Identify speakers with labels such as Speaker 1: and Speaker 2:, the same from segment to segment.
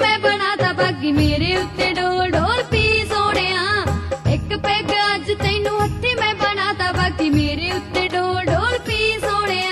Speaker 1: मैं बनाता बाकी मेरे उत्ते डोल डोल पी सोहणिया एक पैग अज तैनू हत्थी मैं बनाता बाकी मेरे उत्ते डोल डोल पी सोहणिया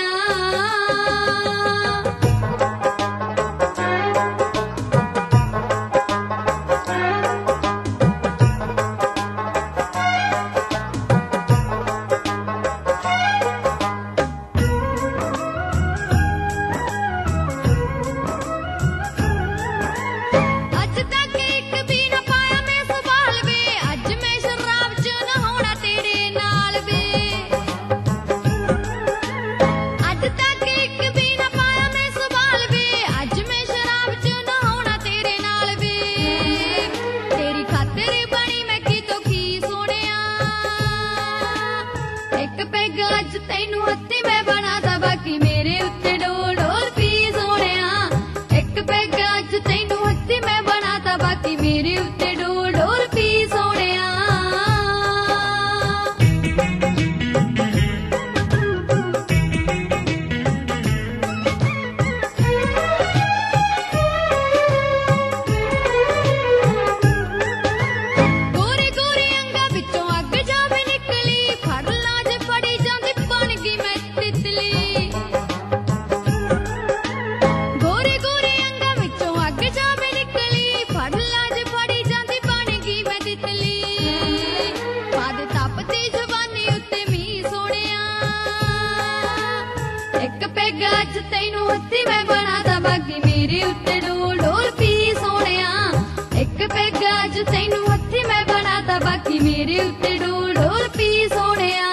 Speaker 1: अज तैनू हत्थी मैं बनाता बाकी मेरे उत्ते डोल डोल पी सोहणिया एक पैग अज तैनू हत्थी मैं बनाता बाकी मेरे उत्ते डोल डोल पी सोहणिया गोरे गोरे अंगा विचों अग जावे निकली फड़ लाज फड़ी जांदी बन गई मैं तितली गोरे गोरे अंगा विचों अग जावे निकली फड़ लाज फड़ी जांदी बन गई मैं तितली पाद तपती जवानी उत्ते मी सोहणिया एक पैग अज तैनू हत्थी मैं बनाता बाकी मेरे उत्ते डोल डोल पी सोहणिया एक पैग अज तैनू हत्थी मैं बनाता बाकी मेरे उत्ते डोल डोल पी सोहणिया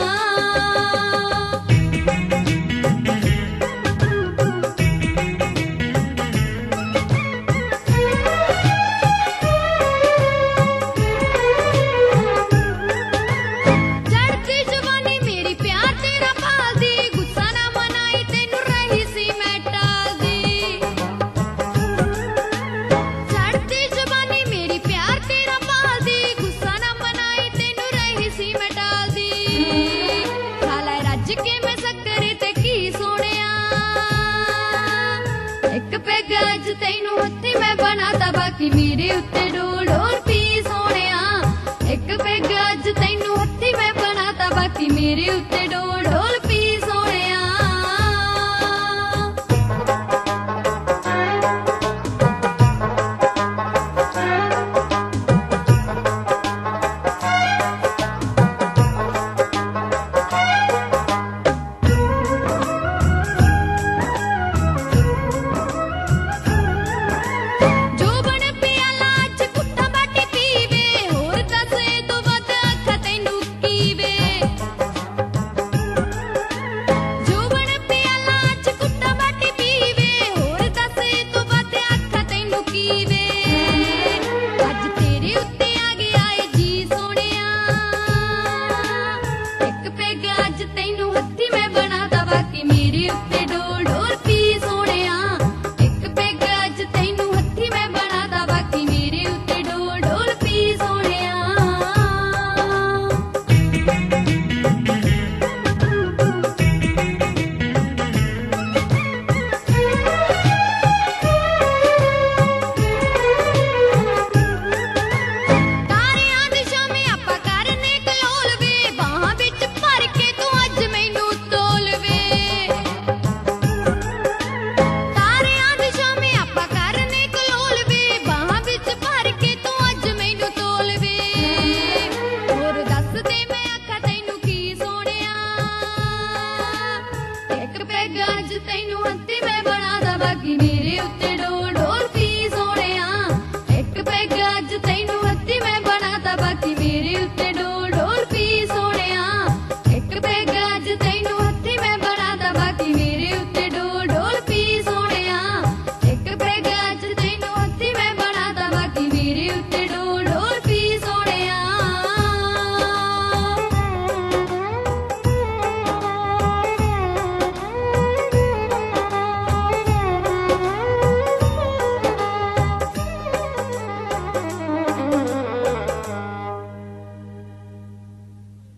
Speaker 1: चढ़ती जवानी मेरी प्यार तेरा पालदी गुस्सा ना मनाई तैनू रही सी मैं टालदी चढ़ती जवानी मेरी प्यार तेरा पालदी गुस्सा ना मनाई तैनू रही सी मैं टालदी खाला रज के मैं सक्करे ते की सोहणिया एक पैग अज तैनू हत्थी मैं बनाता बाकी मेरे उत्ते